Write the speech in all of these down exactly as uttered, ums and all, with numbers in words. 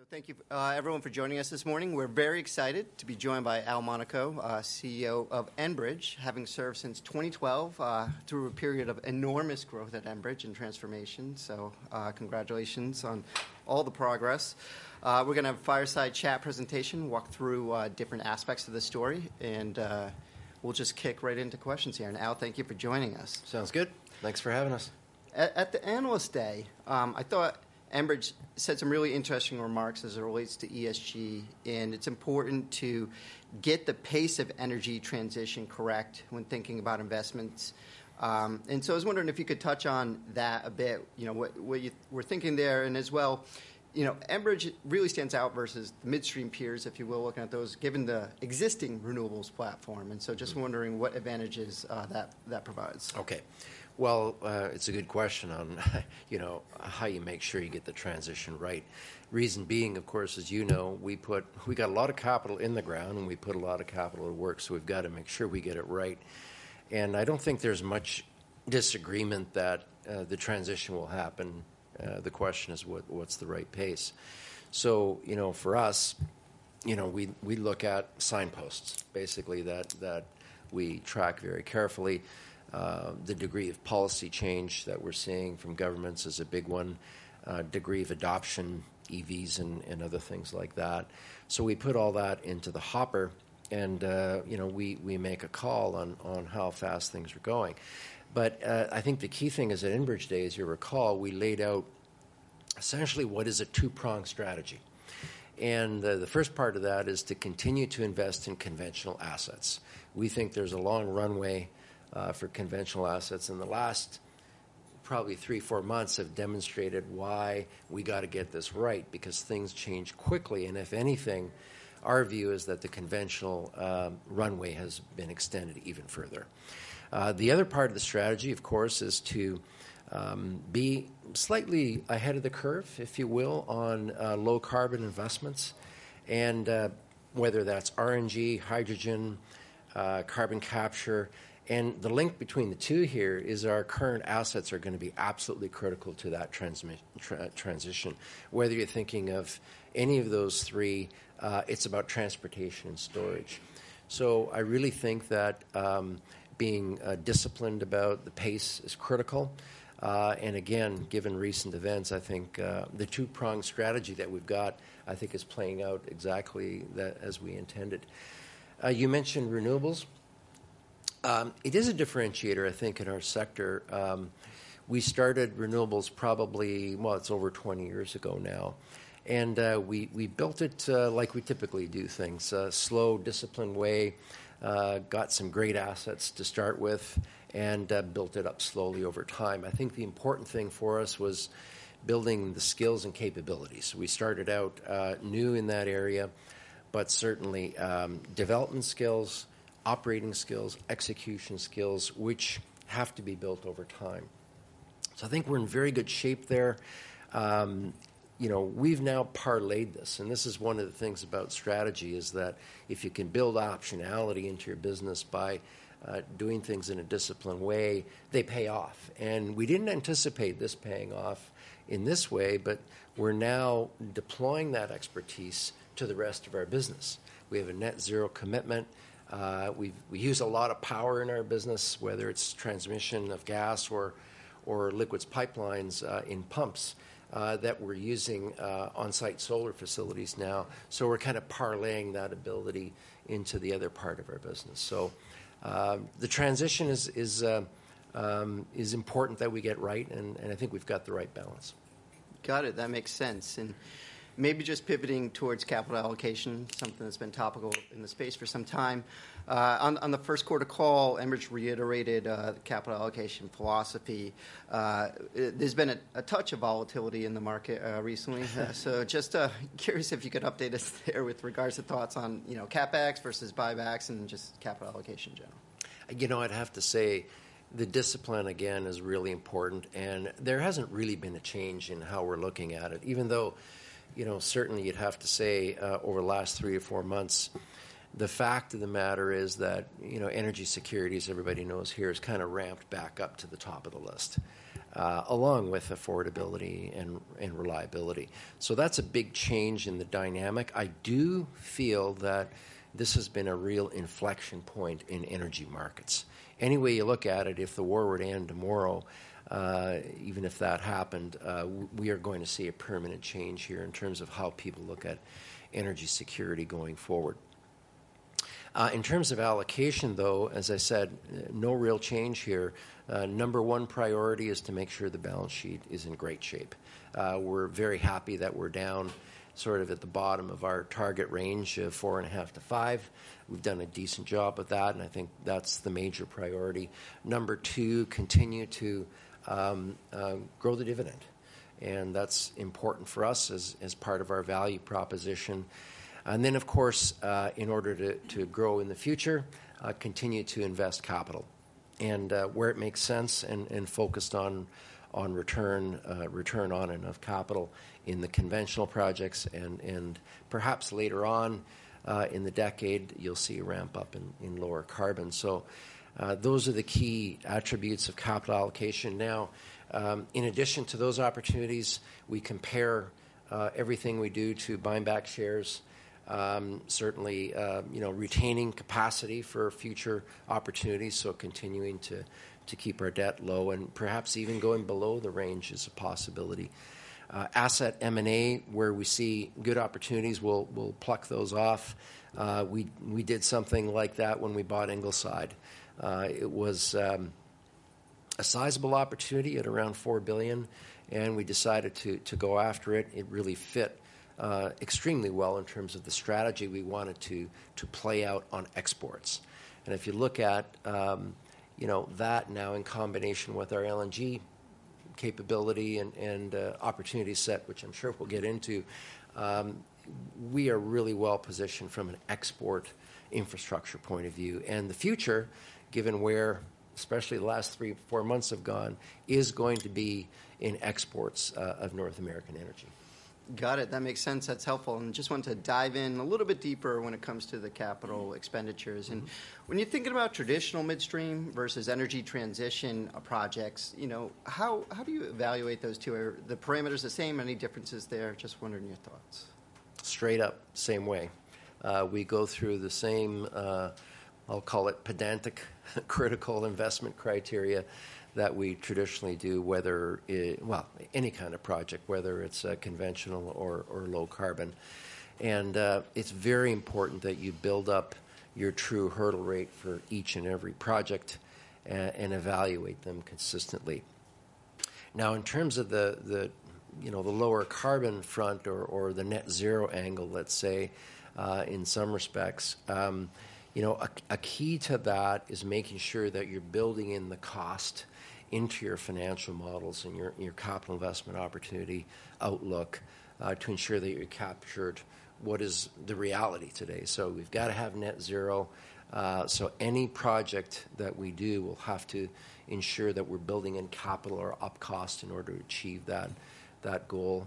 Thank you, uh, everyone, for joining us this morning. We're very excited to be joined by Al Monaco, uh, C E O of Enbridge, having served since twenty twelve uh, through a period of enormous growth at Enbridge and transformation. So uh, congratulations on all the progress. Uh, we're going to have a fireside chat presentation, walk through uh, different aspects of the story, and uh, we'll just kick right into questions here. And Al, thank you for joining us. Sounds good. Thanks for having us. At, at the Analyst Day, um, I thought Enbridge said some really interesting remarks as it relates to E S G, and it's important to get the pace of energy transition correct when thinking about investments. Um, and so I was wondering if you could touch on that a bit, you know, what, what you were thinking there, and as well, you know, Enbridge really stands out versus the midstream peers, if you will, looking at those, given the existing renewables platform. And so just wondering what advantages uh, that, that provides. Okay. Well, uh, it's a good question on, you know, how you make sure you get the transition right. Reason being, of course, as you know, we put we got a lot of capital in the ground, and we put a lot of capital to work, so we've got to make sure we get it right. And I don't think there's much disagreement that uh, the transition will happen. Uh, the question is what what's the right pace. So, you know, for us, you know, we we look at signposts, basically, that that we track very carefully. Uh, the degree of policy change that we're seeing from governments is a big one. Uh, degree of adoption, E Vs and, and other things like that. So we put all that into the hopper, and uh, you know we, we make a call on, on how fast things are going. But uh, I think the key thing is at Enbridge Day, as you recall, we laid out essentially what is a two-pronged strategy. And uh, the first part of that is to continue to invest in conventional assets. We think there's a long runway Uh, for conventional assets, and the last probably three, four months have demonstrated why we got to get this right, because things change quickly, and if anything, our view is that the conventional um, runway has been extended even further. Uh, the other part of the strategy, of course, is to um, be slightly ahead of the curve, if you will, on uh, low-carbon investments, and uh, whether that's R N G, hydrogen, uh, carbon capture. And the link between the two here is our current assets are going to be absolutely critical to that transmi- tra- transition. Whether you're thinking of any of those three, uh, it's about transportation and storage. So I really think that um, being uh, disciplined about the pace is critical. Uh, and again, given recent events, I think uh, the two-pronged strategy that we've got, I think, is playing out exactly that as we intended. Uh, you mentioned renewables. Um, it is a differentiator, I think, in our sector. Um, we started renewables probably, well, it's over twenty years ago now. And uh, we, we built it uh, like we typically do things, a slow, disciplined way, uh, got some great assets to start with, and uh, built it up slowly over time. I think the important thing for us was building the skills and capabilities. We started out uh, new in that area, but certainly um, development skills, operating skills, execution skills, which have to be built over time. So I think we're in very good shape there. Um, you know, we've now parlayed this, and this is one of the things about strategy, is that if you can build optionality into your business by uh, doing things in a disciplined way, they pay off. And we didn't anticipate this paying off in this way, but we're now deploying that expertise to the rest of our business. We have a net zero commitment. Uh, we we use a lot of power in our business, whether it's transmission of gas or or liquids pipelines uh, in pumps uh, that we're using uh, on-site solar facilities now. So we're kind of parlaying that ability into the other part of our business. So uh, the transition is is uh, um, is important that we get right, and, and I think we've got the right balance. Got it. That makes sense. And maybe just pivoting towards capital allocation, something that's been topical in the space for some time. Uh, on, on the first quarter call, Enbridge reiterated uh, the capital allocation philosophy. Uh, it, there's been a, a touch of volatility in the market uh, recently, uh, so just uh, curious if you could update us there with regards to thoughts on, you know, CapEx versus buybacks and just capital allocation in general. You know, I'd have to say the discipline, again, is really important, and there hasn't really been a change in how we're looking at it, even though, you know, certainly you'd have to say uh, over the last three or four months, the fact of the matter is that, you know, energy security, as everybody knows here, is kind of ramped back up to the top of the list. uh, along with affordability and, and reliability. So that's a big change in the dynamic. I do feel that this has been a real inflection point in energy markets. Any way you look at it, if the war were to end tomorrow, uh, even if that happened, uh, we are going to see a permanent change here in terms of how people look at energy security going forward. Uh, in terms of allocation, though, as I said, no real change here. Uh, number one priority is to make sure the balance sheet is in great shape. Uh, we're very happy that we're down sort of at the bottom of our target range of four and a half to five. We've done a decent job of that, and I think that's the major priority. Number two, continue to um, uh, grow the dividend, and that's important for us as, as part of our value proposition. And then, of course, uh, in order to, to grow in the future, uh, continue to invest capital. And uh, where it makes sense and, and focused on on return uh, return on and of capital in the conventional projects, and, and perhaps later on uh, in the decade, you'll see a ramp up in, in lower carbon. So uh, those are the key attributes of capital allocation. Now, um, in addition to those opportunities, we compare uh, everything we do to buying back shares. Um, certainly, uh, you know, retaining capacity for future opportunities, so continuing to, to keep our debt low and perhaps even going below the range is a possibility. Uh, asset M and A, where we see good opportunities, we'll, we'll pluck those off. Uh, we, we did something like that when we bought Ingleside. Uh, it was um, a sizable opportunity at around four billion dollars, and we decided to, to go after it. It really fit Uh, extremely well in terms of the strategy we wanted to to play out on exports. And if you look at um, you know that now in combination with our L N G capability and, and uh, opportunity set, which I'm sure we'll get into, um, we are really well positioned from an export infrastructure point of view. And the future, given where especially the last three, four months have gone, is going to be in exports uh, of North American energy. Got it. That makes sense. That's helpful. And just want to dive in a little bit deeper when it comes to the capital expenditures. And mm-hmm. when you're thinking about traditional midstream versus energy transition projects, you know, how, how do you evaluate those two? Are the parameters the same? Any differences there? Just wondering your thoughts. Straight up, same way. Uh, we go through the same, uh, I'll call it pedantic, critical investment criteria that we traditionally do, whether, it, well, any kind of project, whether it's uh, conventional or, or low carbon. And uh, it's very important that you build up your true hurdle rate for each and every project and, and evaluate them consistently. Now, in terms of the, the you know, the lower carbon front or, or the net zero angle, let's say, uh, in some respects, um, you know, a, a key to that is making sure that you're building in the cost into your financial models and your, your capital investment opportunity outlook uh, to ensure that you captured what is the reality today. So we've got to have net zero. Uh, so any project that we do will have to ensure that we're building in capital or up cost in order to achieve that that goal.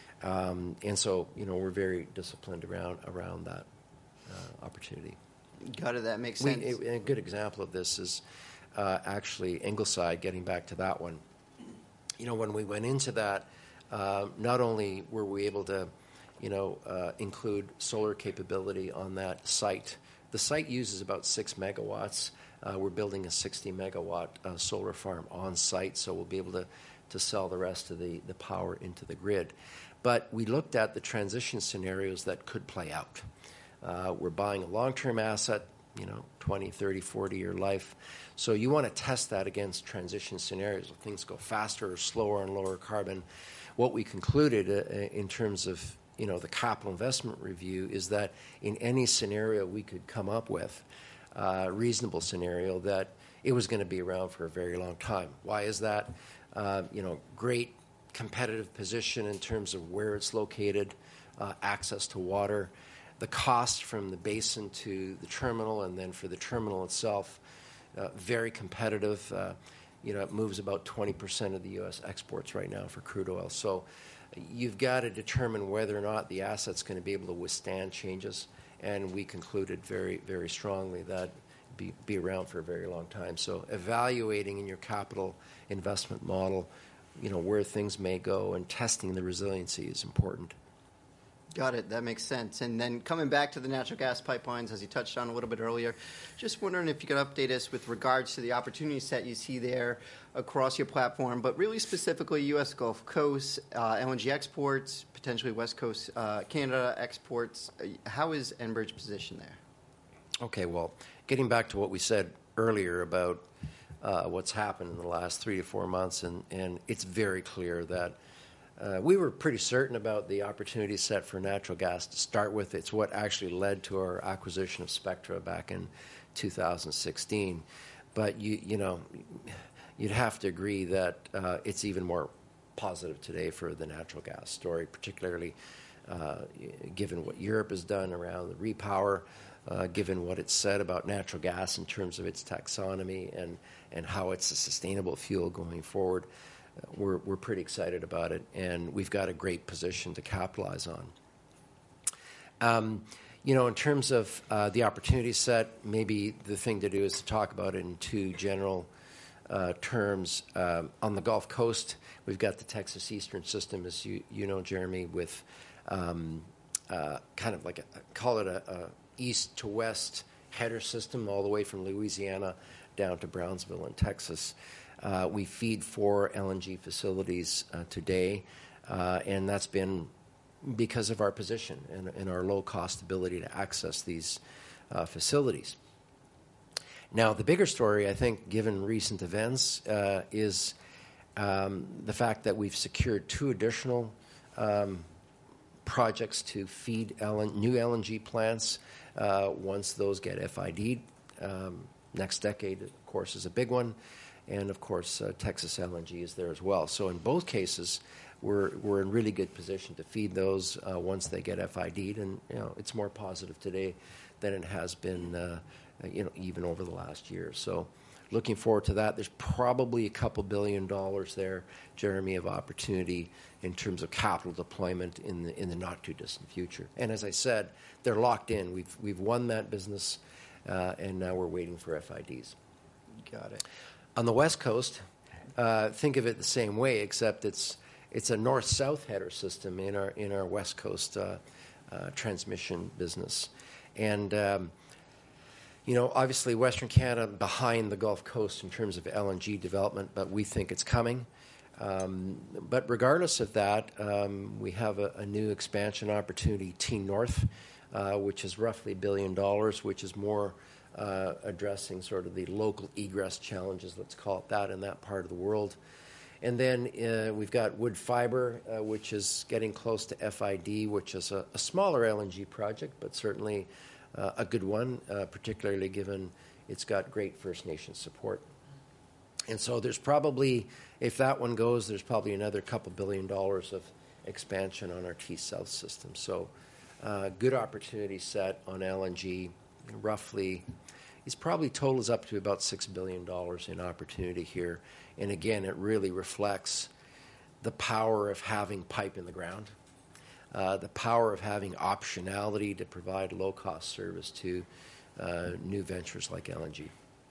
Um, and so, you know, we're very disciplined around around that uh, opportunity. Got it. That makes sense. We, a, a good example of this is Uh, actually, Ingleside, getting back to that one. You know, when we went into that, uh, not only were we able to, you know, uh, include solar capability on that site. The site uses about six megawatts. Uh, we're building a sixty megawatt uh, solar farm on site, so we'll be able to, to sell the rest of the, the power into the grid. But we looked at the transition scenarios that could play out. Uh, we're buying a long-term asset, you know, twenty, thirty, forty-year life. So you want to test that against transition scenarios. If things go faster or slower and lower carbon, what we concluded uh, in terms of, you know, the capital investment review is that in any scenario we could come up with, a uh, reasonable scenario, that it was going to be around for a very long time. Why is that? Uh, you know, great competitive position in terms of where it's located, uh, access to water, the cost from the basin to the terminal, and then for the terminal itself, uh, very competitive. Uh, you know, it moves about twenty percent of the U S exports right now for crude oil. So you've got to determine whether or not the asset's going to be able to withstand changes. And we concluded very, very strongly that be be around for a very long time. So evaluating in your capital investment model you know, where things may go, and testing the resiliency is important. Got it. That makes sense. And then coming back to the natural gas pipelines, as you touched on a little bit earlier, just wondering if you could update us with regards to the opportunity set you see there across your platform, but really specifically U S Gulf Coast, uh, L N G exports, potentially West Coast uh, Canada exports. How is Enbridge positioned there? Okay, well, getting back to what we said earlier about uh, what's happened in the last three to four months, and, and it's very clear that Uh, we were pretty certain about the opportunity set for natural gas to start with. It's what actually led to our acquisition of Spectra back in two thousand sixteen. But you, you know, you'd have to agree that uh, it's even more positive today for the natural gas story, particularly uh, given what Europe has done around the repower, uh, given what it's said about natural gas in terms of its taxonomy and, and how it's a sustainable fuel going forward. We're, we're pretty excited about it, and we've got a great position to capitalize on. Um, you know, in terms of uh, the opportunity set, maybe the thing to do is to talk about it in two general uh, terms. Um, on the Gulf Coast, we've got the Texas Eastern System, as you, you know, Jeremy, with um, uh, kind of like, a, call it a, a east to west header system all the way from Louisiana down to Brownsville in Texas. Uh, we feed four L N G facilities uh, today, uh, and that's been because of our position and, and our low-cost ability to access these uh, facilities. Now, the bigger story, I think, given recent events, uh, is um, the fact that we've secured two additional um, projects to feed L N- new L N G plants uh, once those get F I D'd. Um, next decade, of course, is a big one. And, of course, uh, Texas L N G is there as well. So in both cases, we're we're in really good position to feed those uh, once they get F I D'd. And, you know, it's more positive today than it has been, uh, you know, even over the last year. So looking forward to that. There's probably a couple billion dollars there, Jeremy, of opportunity in terms of capital deployment in the in the not-too-distant future. And as I said, they're locked in. We've, we've won that business, uh, and now we're waiting for F I Ds. Got it. On the West Coast, uh, think of it the same way, except it's it's a north-south header system in our in our West Coast uh, uh, transmission business, and um, you know, obviously Western Canada behind the Gulf Coast in terms of L N G development, but we think it's coming. Um, but regardless of that, um, we have a, a new expansion opportunity, T-North, uh, which is roughly a billion dollars, which is more Uh, addressing sort of the local egress challenges, let's call it that, in that part of the world. And then uh, we've got Wood Fiber, uh, which is getting close to F I D, which is a, a smaller L N G project, but certainly uh, a good one, uh, particularly given it's got great First Nation support. And so there's probably, if that one goes, there's probably another couple billion dollars of expansion on our T-South system. So uh, good opportunity set on L N G, roughly. It probably totals up to about six billion dollars in opportunity here. And again, it really reflects the power of having pipe in the ground, uh, the power of having optionality to provide low-cost service to uh, new ventures like L N G.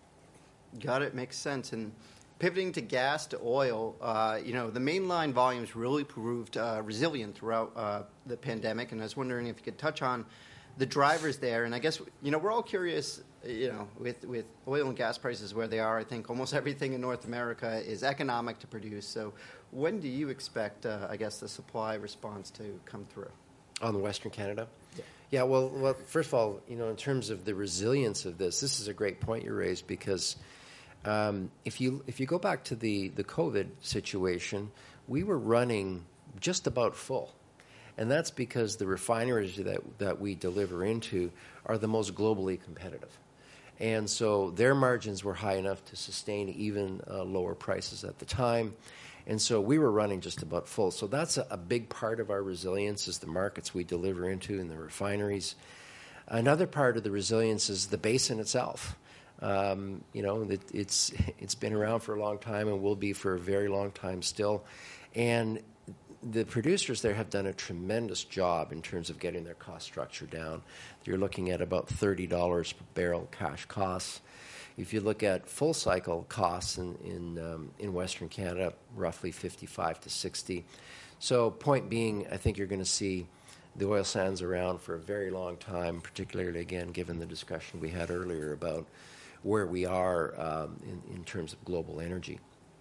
Got it. Makes sense. And pivoting to gas to oil, uh, you know, the mainline volumes really proved uh, resilient throughout uh, the pandemic. And I was wondering if you could touch on the drivers there. And I guess, you know, we're all curious, you know, with, with oil and gas prices where they are. I think almost everything in North America is economic to produce. So when do you expect, uh, I guess, the supply response to come through? On the Western Canada? Yeah. Yeah, well, well, first of all, you know, in terms of the resilience of this, this is a great point you raised, because um, if you if you go back to the, the COVID situation, we were running just about full. And that's because the refineries that, that we deliver into are the most globally competitive. And so their margins were high enough to sustain even uh, lower prices at the time. And so we were running just about full. So that's a, a big part of our resilience, is the markets we deliver into and the refineries. Another part of the resilience is the basin itself. Um, you know, it, it's it's been around for a long time and will be for a very long time still. And the producers there have done a tremendous job in terms of getting their cost structure down. You're looking at about thirty dollars per barrel cash costs. If you look at full cycle costs in in, um, in Western Canada, roughly fifty-five to sixty. So point being, I think you're going to see the oil sands around for a very long time, particularly, again, given the discussion we had earlier about where we are um, in, in terms of global energy.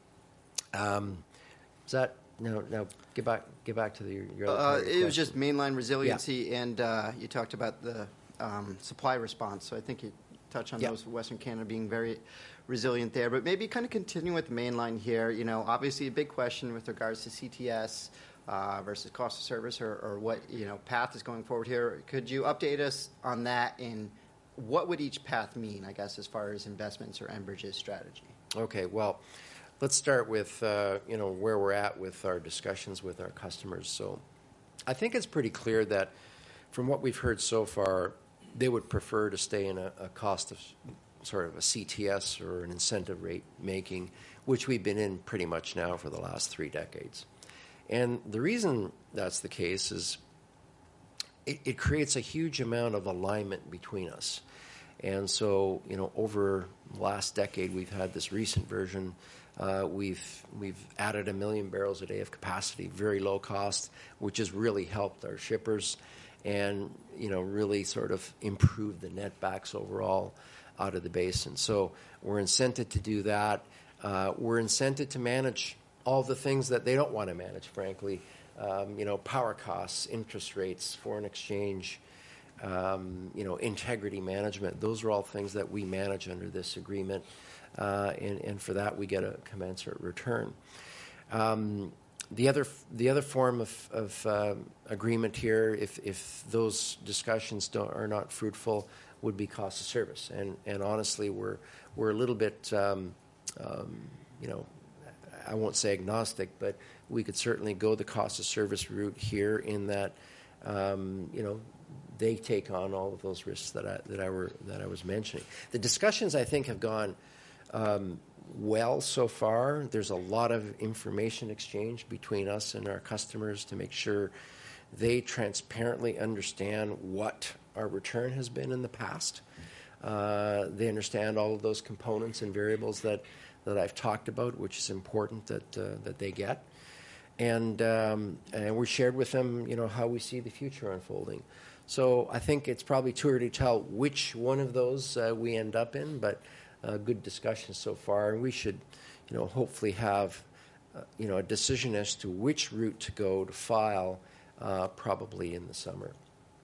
Um, is that, now, now get back get back to the, your other part Uh, of your it question. was just mainline resiliency, and uh, you talked about the um, supply response. So I think you touched on Yep. those, Western Canada being very resilient there. But maybe kind of continue with the mainline here. You know, obviously a big question with regards to C T S uh, versus cost of service, or, or what, you know, path is going forward here. Could you update us on that, and what would each path mean, I guess, as far as investments or Enbridge's strategy? Okay, well, let's start with uh, you know where we're at with our discussions with our customers. So I think it's pretty clear that from what we've heard so far, they would prefer to stay in a, a cost of sort of a C T S or an incentive rate making, which we've been in pretty much now for the last three decades. And the reason that's the case is it, it creates a huge amount of alignment between us. And so, you know, over the last decade, we've had this recent version. Uh, we've we've added a million barrels a day of capacity, very low cost, which has really helped our shippers, and you know, really sort of improved the netbacks overall out of the basin. So we're incented to do that. Uh, we're incented to manage all the things that they don't want to manage, frankly. Um, you know, power costs, interest rates, foreign exchange. Um, you know, integrity management. Those are all things that we manage under this agreement, uh, and, and for that we get a commensurate return. Um, the other the other form of, of uh, agreement here, if if those discussions don't, are not fruitful, would be cost of service. And and honestly, we're we're a little bit, um, um, you know, I won't say agnostic, but we could certainly go the cost of service route here in that, um, you know. They take on all of those risks that I that I were that I was mentioning. The discussions, I think, have gone um, well so far. There's a lot of information exchange between us and our customers to make sure they transparently understand what our return has been in the past. Uh, they understand all of those components and variables that, that I've talked about, which is important that uh, that they get. And um, and we shared with them, you know, how we see the future unfolding. So I think it's probably too early to tell which one of those uh, we end up in, but uh, good discussion so far. And we should, you know, hopefully have, uh, you know, a decision as to which route to go to file uh, probably in the summer.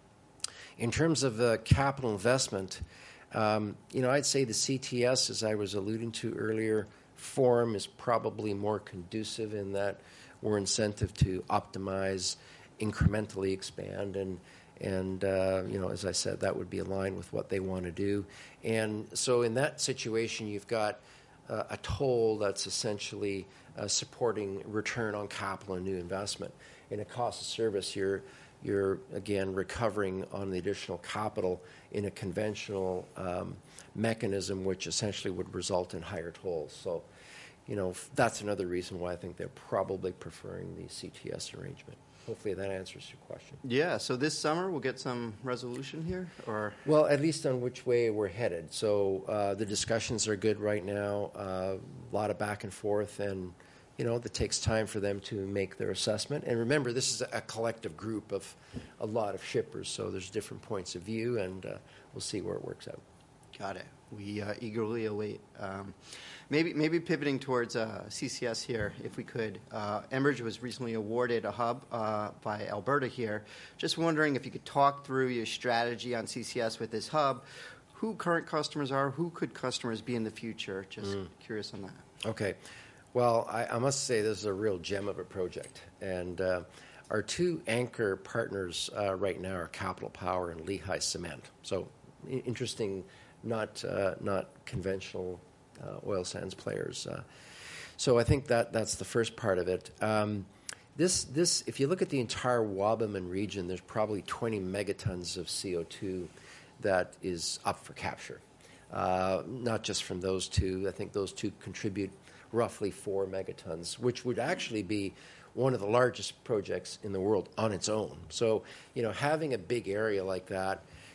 In terms of uh, capital investment, um, you know, I'd say the C T S, as I was alluding to earlier, forum is probably more conducive in that we're incentive to optimize, incrementally expand, and And, uh, you know, as I said, that would be aligned with what they want to do. And so in that situation, you've got uh, a toll that's essentially uh, supporting return on capital and new investment. In a cost of service, you're, you're again, recovering on the additional capital in a conventional um, mechanism, which essentially would result in higher tolls. So, you know, that's another reason why I think they're probably preferring the C T S arrangement. Hopefully that answers your question. Yeah, so this summer we'll get some resolution here, or? Well, at least on which way we're headed. So uh, the discussions are good right now, uh, a lot of back and forth, and, you know, it takes time for them to make their assessment. And remember, this is a collective group of a lot of shippers, so there's different points of view, and uh, we'll see where it works out. Got it. We uh, eagerly await. Um, maybe maybe pivoting towards uh, C C S here, if we could. Uh, Enbridge was recently awarded a hub uh, by Alberta here. Just wondering if you could talk through your strategy on C C S with this hub, who current customers are, who could customers be in the future? Just mm. curious on that. Okay. Well, I, I must say this is a real gem of a project. And uh, our two anchor partners uh, right now are Capital Power and Lehigh Cement. So I- interesting. Not uh, not conventional uh, oil sands players. Uh, so I think that that's the first part of it. Um, this this if you look at the entire Wabamun region, there's probably twenty megatons of C O two that is up for capture. Uh, not just from those two. I think those two contribute roughly four megatons, which would actually be one of the largest projects in the world on its own. So, you know, having a big area like that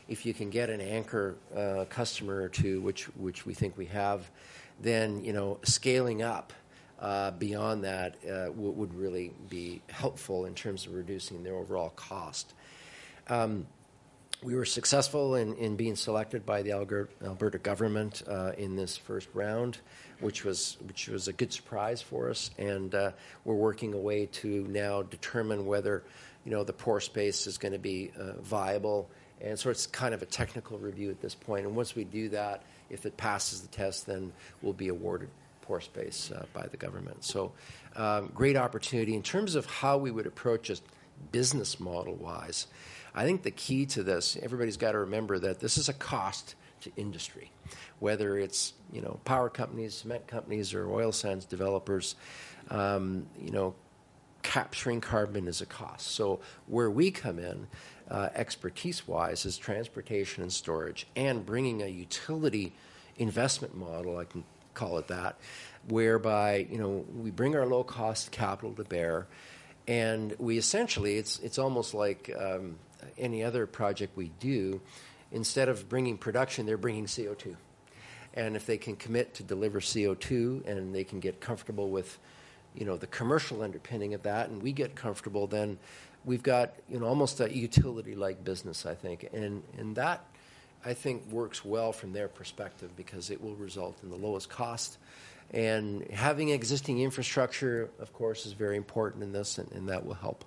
if you can get an anchor uh, customer or two, which which we think we have, then, you know, scaling up uh, beyond that uh, w- would really be helpful in terms of reducing their overall cost. Um, we were successful in, in being selected by the Alger- Alberta government uh, in this first round, which was which was a good surprise for us, and uh, we're working a way to now determine whether, you know, the pore space is going to be uh, viable, and so it's kind of a technical review at this point. And once we do that, if it passes the test, then we'll be awarded pore space uh, by the government. So, um, great opportunity in terms of how we would approach it, business model wise. I think the key to this, everybody's got to remember that this is a cost to industry, whether it's, you know, power companies, cement companies, or oil sands developers. Um, you know, capturing carbon is a cost. So where we come in, uh, expertise-wise, is transportation and storage, and bringing a utility investment model, I can call it that, whereby, you know, we bring our low-cost capital to bear, and we essentially, it's it's almost like um, any other project we do. Instead of bringing production, they're bringing C O two. And if they can commit to deliver C O two and they can get comfortable with, you know, the commercial underpinning of that, and we get comfortable, then we've got, you know, almost a utility-like business, I think. And and that, I think, works well from their perspective because it will result in the lowest cost. And having existing infrastructure, of course, is very important in this, and, and that will help.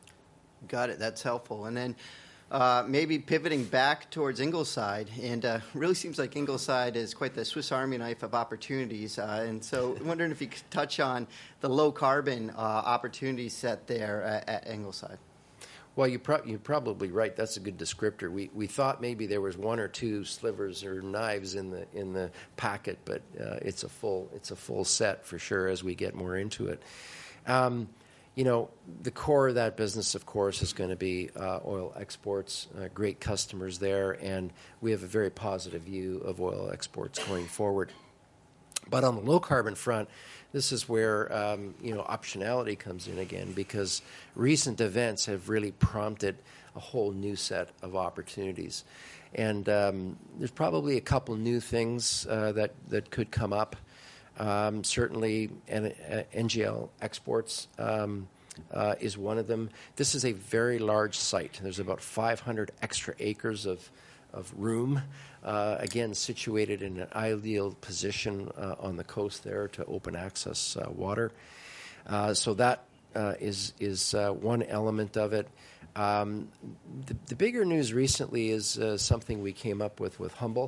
Got it. That's helpful. And then uh, maybe pivoting back towards Ingleside, and uh, really seems like Ingleside is quite the Swiss Army knife of opportunities. Uh, and so I'm wondering if you could touch on the low-carbon uh, opportunity set there at, at Ingleside. Well, you pro- you're probably right. That's a good descriptor. We we thought maybe there was one or two slivers or knives in the in the packet, but uh, it's a full it's a full set for sure as we get more into it. Um, you know, the core of that business, of course, is going to be uh, oil exports. Uh, great customers there, and we have a very positive view of oil exports going forward. But on the low carbon front, this is where um, you know, optionality comes in again, because recent events have really prompted a whole new set of opportunities, and um, there's probably a couple new things uh, that that could come up. Um, certainly, N- uh, N G L exports um, uh, is one of them. This is a very large site. There's about five hundred extra acres of of room, uh, again, situated in an ideal position uh, on the coast there to open access uh, water. Uh, so that uh, is is uh, one element of it. Um, the, the bigger news recently is uh, something we came up with with Humble,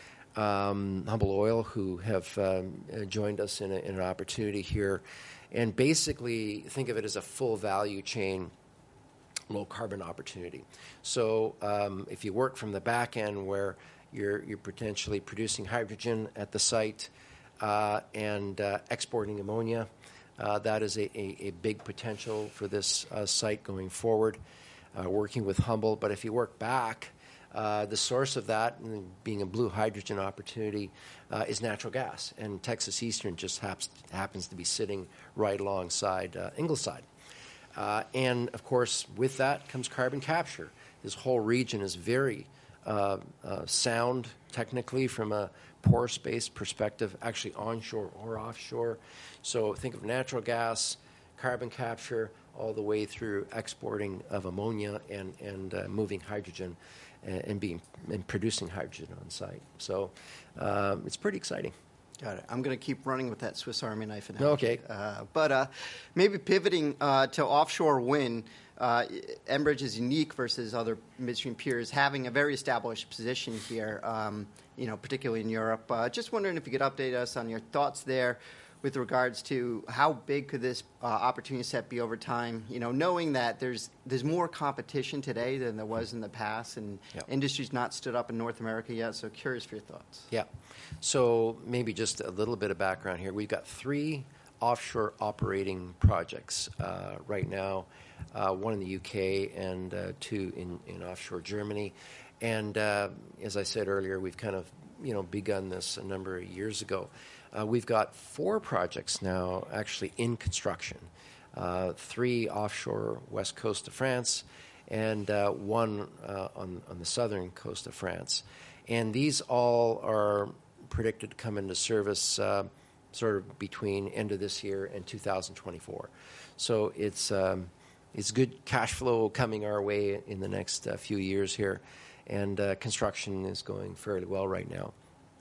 um, Humble Oil, who have um, joined us in, a, in an opportunity here. And basically, think of it as a full value chain low carbon opportunity. So um, if you work from the back end where you're you're potentially producing hydrogen at the site uh, and uh, exporting ammonia, uh, that is a, a, a big potential for this uh, site going forward, uh, working with Humble. But if you work back, uh, the source of that, being a blue hydrogen opportunity, uh, is natural gas. And Texas Eastern just haps, happens to be sitting right alongside uh, Ingleside. Uh, and, of course, with that comes carbon capture. This whole region is very uh, uh, sound technically from a pore space perspective, actually onshore or offshore. So think of natural gas, carbon capture, all the way through exporting of ammonia and, and uh, moving hydrogen and, and, being, and producing hydrogen on site. So um, it's pretty exciting. Got it. I'm going to keep running with that Swiss Army knife analogy. Okay. Uh, but uh, maybe pivoting uh, to offshore wind, uh, Enbridge is unique versus other midstream peers, having a very established position here, um, you know, particularly in Europe. Uh, just wondering if you could update us on your thoughts there with regards to how big could this uh, opportunity set be over time, you know, knowing that there's there's more competition today than there was in the past, and yep. industry's not stood up in North America yet, so curious for your thoughts. Yeah. So maybe just a little bit of background here. We've got three offshore operating projects uh, right now, uh, one in the U K and uh, two in, in offshore Germany. And uh, as I said earlier, we've kind of, you know, begun this a number of years ago. Uh, we've got four projects now actually in construction, uh, three offshore west coast of France and uh, one uh, on, on the southern coast of France. And these all are predicted to come into service uh, sort of between end of this year and two thousand twenty-four. So it's um, it's good cash flow coming our way in the next uh, few years here, and uh, construction is going fairly well right now.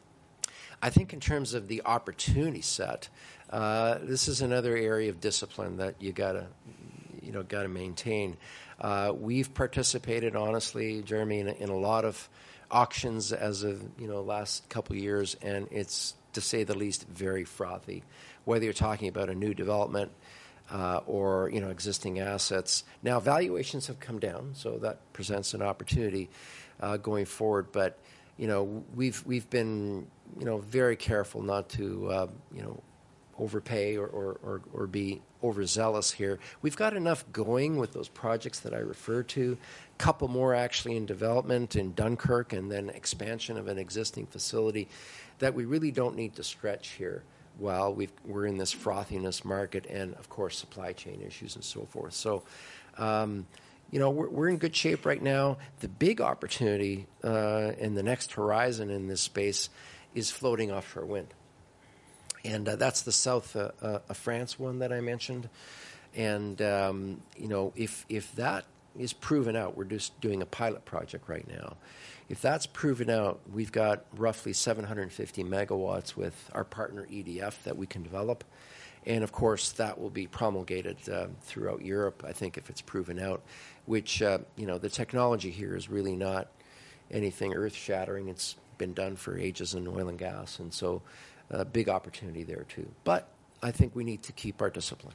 I think in terms of the opportunity set, uh, this is another area of discipline that you gotta you know gotta maintain. Uh, we've participated, honestly, Jeremy, in a, in a lot of auctions as of you know last couple of years, and it's, to say the least, very frothy. Whether you're talking about a new development uh, or you know existing assets. Now valuations have come down, so that presents an opportunity uh, going forward. But you know we've we've been you know very careful not to uh, you know overpay or, or, or, or be overzealous here. We've got enough going with those projects that I referred to. A couple more actually in development in Dunkirk, and then expansion of an existing facility, that we really don't need to stretch here while we've, we're in this frothiness market, and of course supply chain issues and so forth. So um, you know we're, we're in good shape right now. The big opportunity uh, in the next horizon in this space is floating offshore wind. And uh, that's the south uh, uh, of France one that I mentioned. And, um, you know, if if that is proven out, we're just doing a pilot project right now. If that's proven out, we've got roughly seven hundred fifty megawatts with our partner E D F that we can develop. And, of course, that will be promulgated uh, throughout Europe, I think, if it's proven out, which, uh, you know, the technology here is really not anything earth-shattering. It's been done for ages in oil and gas. And so a big opportunity there too. But I think we need to keep our discipline.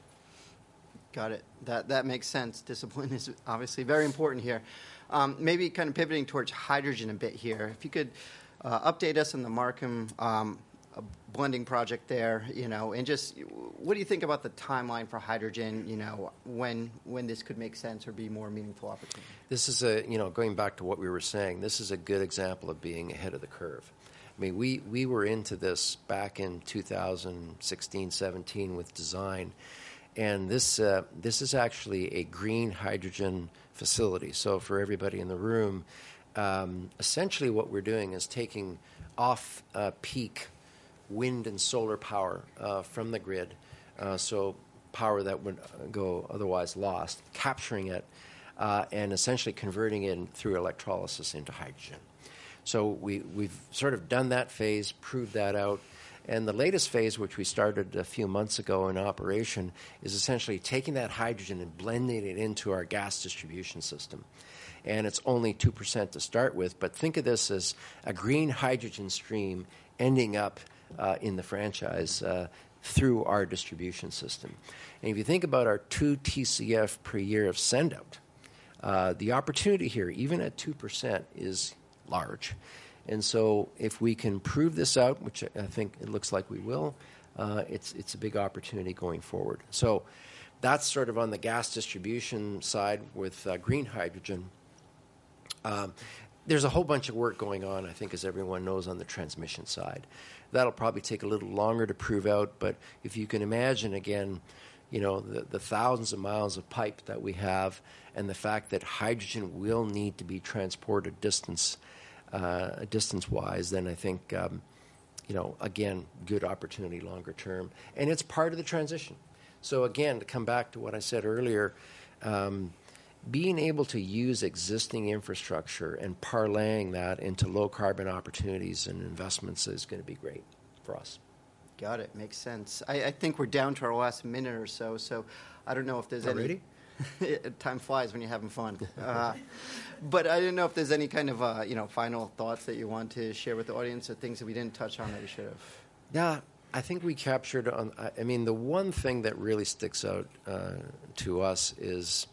Got it. That that makes sense. Discipline is obviously very important here. Um, maybe kind of pivoting towards hydrogen a bit here. If you could uh, update us on the Markham um, blending project there, you know, and just what do you think about the timeline for hydrogen? You know, when when this could make sense or be more meaningful opportunity. This is a you know going back to what we were saying. This is a good example of being ahead of the curve. I mean, we, we were into this back in two thousand sixteen, seventeen with design, and this uh, this is actually a green hydrogen facility. So for everybody in the room, um, essentially what we're doing is taking off-peak uh, wind and solar power uh, from the grid, uh, so power that would go otherwise lost, capturing it, uh, and essentially converting it through electrolysis into hydrogen. So we, we've sort of done that phase, proved that out. And the latest phase, which we started a few months ago in operation, is essentially taking that hydrogen and blending it into our gas distribution system. And it's only two percent to start with, but think of this as a green hydrogen stream ending up uh, in the franchise uh, through our distribution system. And if you think about our two T C F per year of send-out, uh, the opportunity here, even at two percent, is large. And so if we can prove this out, which I think it looks like we will, uh, it's it's a big opportunity going forward. So that's sort of on the gas distribution side with uh, green hydrogen. Um, there's a whole bunch of work going on, I think, as everyone knows, on the transmission side. That'll probably take a little longer to prove out, but if you can imagine, again, you know, the, the thousands of miles of pipe that we have and the fact that hydrogen will need to be transported distance Uh, distance-wise, then I think, um, you know, again, good opportunity longer term. And it's part of the transition. So again, to come back to what I said earlier, um, being able to use existing infrastructure and parlaying that into low-carbon opportunities and investments is going to be great for us. Got it. Makes sense. I, I think we're down to our last minute or so, so I don't know if there's Already? any... Time flies when you're having fun. Uh, but I didn't know if there's any kind of, uh, you know, final thoughts that you want to share with the audience or things that we didn't touch on that we should have. Yeah, I think we captured on, I mean, the one thing that really sticks out uh, to us is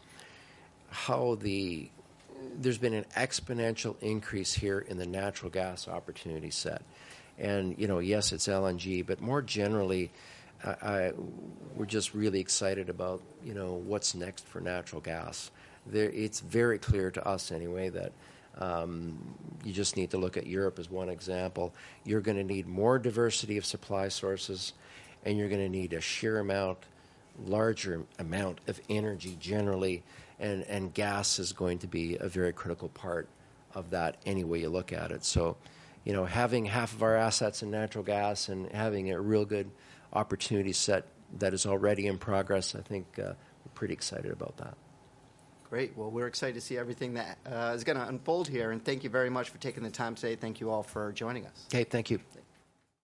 how the, there's been an exponential increase here in the natural gas opportunity set. And, you know, yes, it's L N G, but more generally, I, I, we're just really excited about, you know, what's next for natural gas. There, it's very clear to us anyway that um, you just need to look at Europe as one example. You're going to need more diversity of supply sources, and you're going to need a sheer amount, larger amount of energy generally. and, and gas is going to be a very critical part of that any way you look at it. So, you know, having half of our assets in natural gas and having a real good opportunity set that is already in progress, I think uh, we're pretty excited about that. Great. Well, we're excited to see everything that uh, is going to unfold here, and thank you very much for taking the time today. Thank you all for joining us. Okay, thank you.